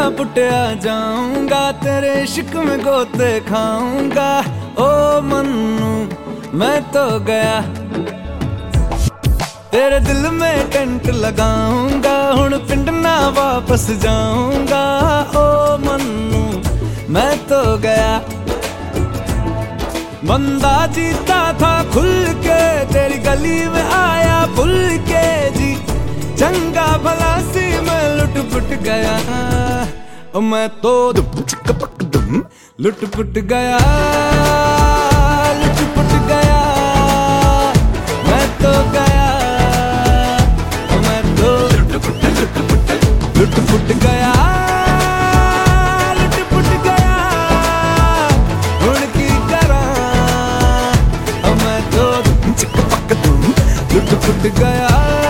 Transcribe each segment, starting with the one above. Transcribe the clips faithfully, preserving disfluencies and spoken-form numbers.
पुटिया जाऊंगा, तेरे इश्क में गोते खाऊंगा। ओ मन्नू मैं तो गया, तेरे दिल में टेंट लगाऊंगा, हुण पिंड ना वापस जाऊंगा। ओ मन्नू मैं तो गया, बंदा जीता था खुल के, तेरी गली में आया भूल के जी। चंगा भला सी मैं लुट पुट गया, ओ मैं तो दुम लुट पुट गया, लुट पुट गया। मैं तो गया, ओ मैं तो लुट पुट लुट पुट लुट पुट गया, लुट पुट गया। हुण की करा, ओ मैं तो चिक पक दुम लुट पुट गया,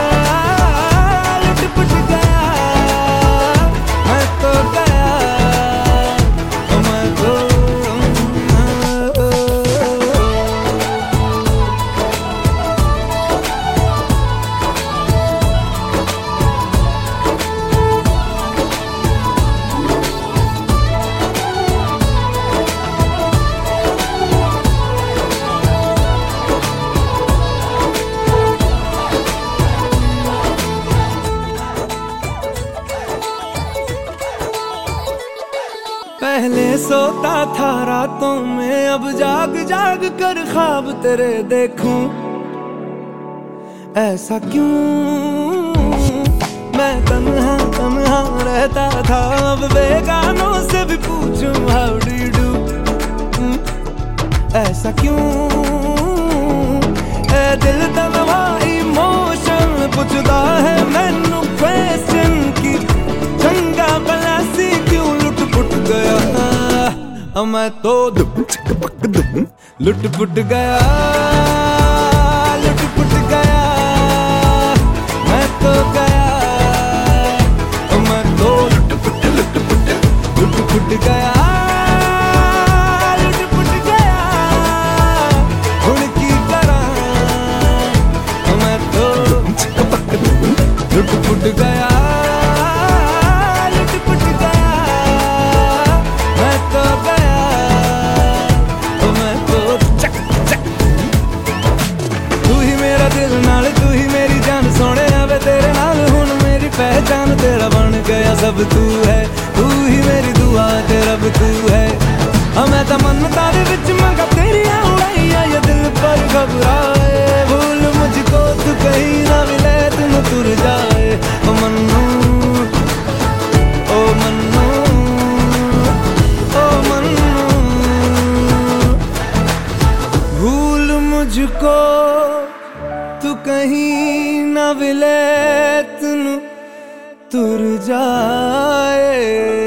पहले सोता था रातों में, अब जाग जाग कर ख्वाब तेरे देखूं। ऐसा क्यों मैं तन्हा तन्हा रहता था, अब बेगानों से भी पूछूं हाउ डू यू डू। ऐसा क्यों ए दिल तन्हा इमोशन पुछदा है मैनू क्वेश्चन की। चंगा भला सी क्यों लुट पुट गया, मैं तो दुम चिक पक दुम लुट पुट गया, लुट पुट गया। मैं तो गया, मैं तो लुट पुट लुट पुट लुट पुट गया, लुट पुट गया। हुण की करा, मैं तो दुम चिक पक दुम लुट पुट गया, पहचान तेरा बन गया सब तू है। तू ही मेरी दुआ ते रब तू है, मैं तो मन्नता दे विच मंगा तेरियां उड़ाइयां, ये दिल पर घबराए। भूल मुझको तू कहीं ना मिले, तुम तुर जाए। ओ मन्नू ओ मन्नू ओ मन्नू, भूल मुझको तू कहीं ना मिले, तुम तुर जाए।